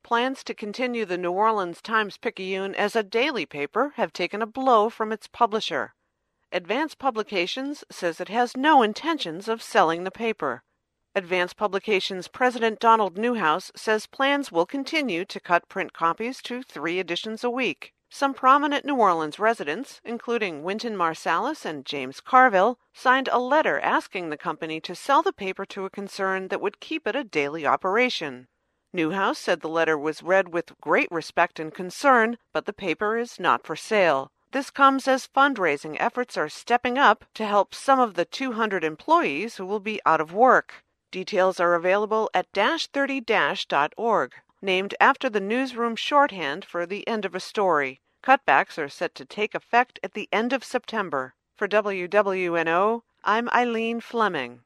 plans to continue the New Orleans Times-Picayune as a daily paper have taken a blow from its publisher. Advance Publications says it has no intentions of selling the paper. Advance Publications President Donald Newhouse says plans will continue to cut print copies to 3 editions a week. Some prominent New Orleans residents, including Wynton Marsalis and James Carville, signed a letter asking the company to sell the paper to a concern that would keep it a daily operation. Newhouse said the letter was read with great respect and concern, but the paper is not for sale. This comes as fundraising efforts are stepping up to help some of the 200 employees who will be out of work. Details are available at -30-.org, named after the newsroom shorthand for the end of a story. Cutbacks are set to take effect at the end of September. For WWNO, I'm Eileen Fleming.